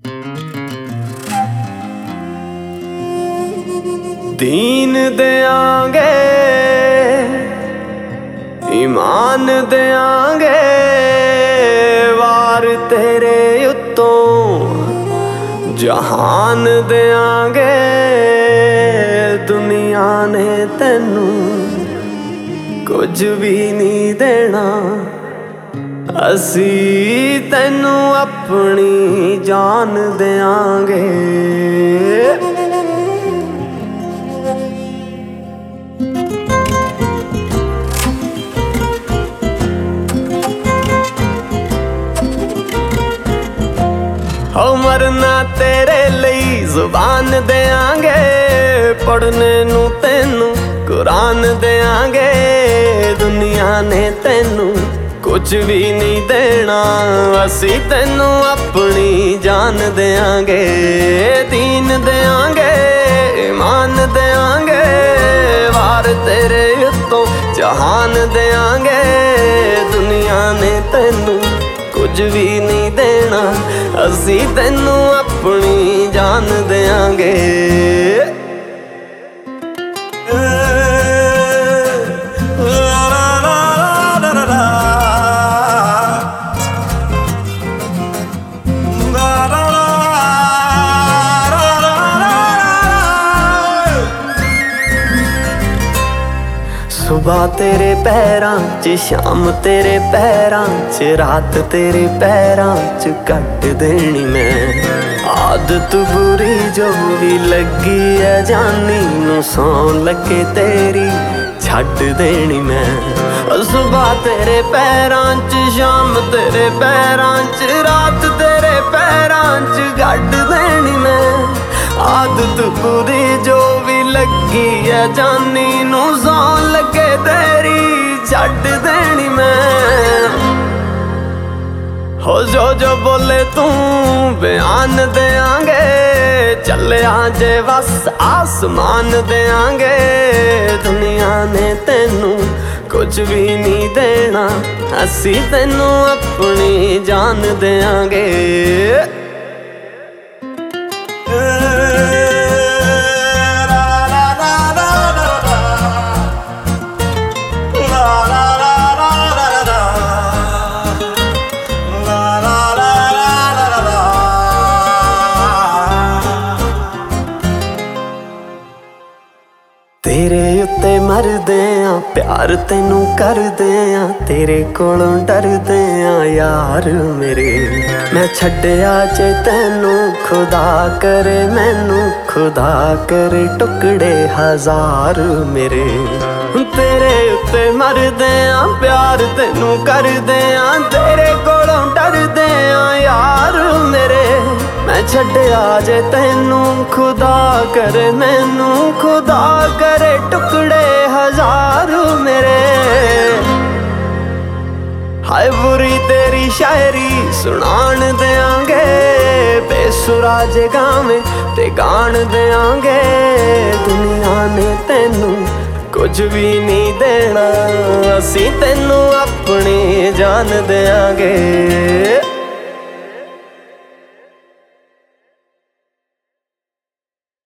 दीन देंगे ईमान देंगे वार तेरे उत्तों जहान देंगे दुनिया ने तैनू कुछ भी नहीं देना असी तैनू अपनी जान देंगे। हो मरना तेरे लिए जुबान देंगे पढ़ने नू तैनू कुरान देंगे दुनिया ने तैनू कुछ भी नहीं देना असी तैनू अपनी जान देंगे। दीन देंगे ईमान देंगे वार तेरे उत्तों जहान देंगे दुनिया ने तैनू कुछ भी नहीं देना असी तैनू अपनी जान देंगे। सुबह तेरे पैरां च शाम तेरे पैरां च रात तेरे पैरां च कट देनी मैं आदत बुरी जो भी लगी है जानी नू सौं लगे तेरी छड्ड देनी मैं। सुबह तेरे पैरां च शाम तेरे पैरां च रात तेरे पैरां च कट देनी मैं आदत बुरी जो भी लगी है जानी नू सौं लगे तेरी छड्ड देनी मैं। हो जो बोले तू बयान देंगे चले जे बस आसमान देंगे दुनिया ने तैनू कुछ भी नहीं देना असी तैनू अपनी जान देंगे। तेरे उत्ते मरदे आ प्यार तैनू करदे आ तेरे कोलों डरदे आ यार मेरे मैं छड्डिया जे तैनू खुदा करे मैनू खुदा करे टुकड़े हजार मेरे। तेरे उत्ते मरदे आ प्यार तैनू करदे आ तेरे कोलों डरदे आ यार मेरे मैं छड्डिया जे तैनू खुदा करे मैनू खुदा करे टुकड़े हजार मेरे। हाय बुरी तेरी शायरी सुनान देंगे बेसुरा जे गावे ते गान देंगे दुनिया ने तैनू कुछ भी नहीं देना असी तैनू अपनी जान देंगे।